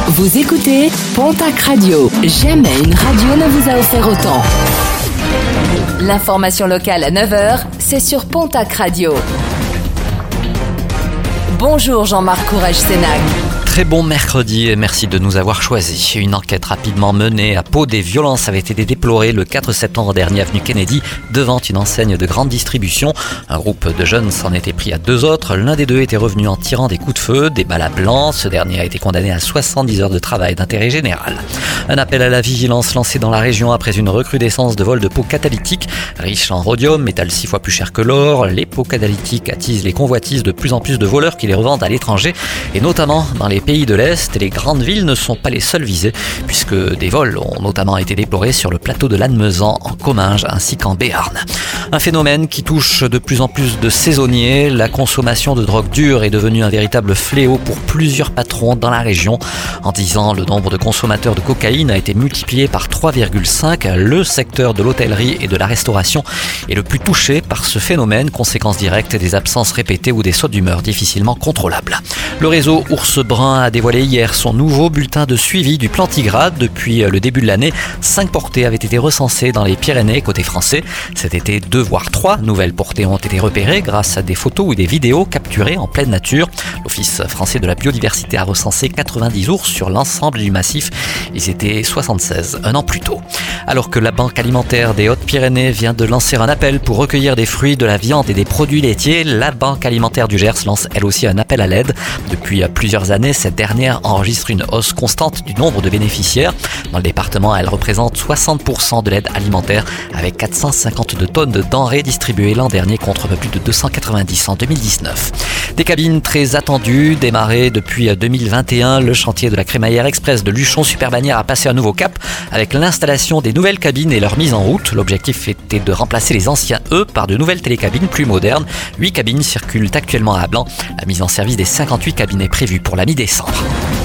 Vous écoutez Pontac Radio. Jamais une radio ne vous a offert autant. L'information locale à 9h, c'est sur Pontac Radio. Bonjour Jean-Marc Courage-Sénac. Très bon mercredi et merci de nous avoir choisis. Une enquête rapidement menée à Pau. Des violences avaient été déplorées le 4 septembre dernier avenue Kennedy devant une enseigne de grande distribution. Un groupe de jeunes s'en était pris à deux autres. L'un des deux était revenu en tirant des coups de feu, des balles à blanc. Ce dernier a été condamné à 70 heures de travail d'intérêt général. Un appel à la vigilance lancé dans la région après une recrudescence de vols de pots catalytiques. Riches en rhodium, métal 6 fois plus cher que l'or, les pots catalytiques attisent les convoitises de plus en plus de voleurs qui les revendent à l'étranger et notamment dans les pays de l'Est. Et les grandes villes ne sont pas les seules visées puisque des vols ont notamment été déplorés sur le plateau de Lannemezan, en Comminges ainsi qu'en Béarn. Un phénomène qui touche de plus en plus de saisonniers. La consommation de drogue dure est devenue un véritable fléau pour plusieurs patrons dans la région. En 10 ans, le nombre de consommateurs de cocaïne a été multiplié par 3,5. Le secteur de l'hôtellerie et de la restauration est le plus touché par ce phénomène, conséquence directe des absences répétées ou des sautes d'humeur difficilement contrôlables. Le réseau Ours Brun a dévoilé hier son nouveau bulletin de suivi du plantigrade. Depuis le début de l'année, 5 portées avaient été recensées dans les Pyrénées côté français. Cet été, 2 voire 3 nouvelles portées ont été repérées grâce à des photos ou des vidéos capturées en pleine nature. L'Office français de la biodiversité a recensé 90 ours sur l'ensemble du massif. Ils étaient 76 un an plus tôt. Alors que la Banque alimentaire des Hautes-Pyrénées vient de lancer un appel pour recueillir des fruits, de la viande et des produits laitiers, la Banque alimentaire du Gers lance elle aussi un appel à l'aide. Depuis plusieurs années, cette dernière enregistre une hausse constante du nombre de bénéficiaires. Dans le département, elle représente 60% de l'aide alimentaire avec 452 tonnes de denrées distribuées l'an dernier contre plus de 290 en 2019. Des cabines très attendues, démarrées depuis 2021, le chantier de la crémaillère express de Luchon-Super-Bagnères a passé un nouveau cap avec l'installation des nouvelles cabines et leur mise en route. L'objectif était de remplacer les anciens E par de nouvelles télécabines plus modernes. 8 cabines circulent actuellement à Blanc. La mise en service des 58 cabines est prévue pour la mi-décembre.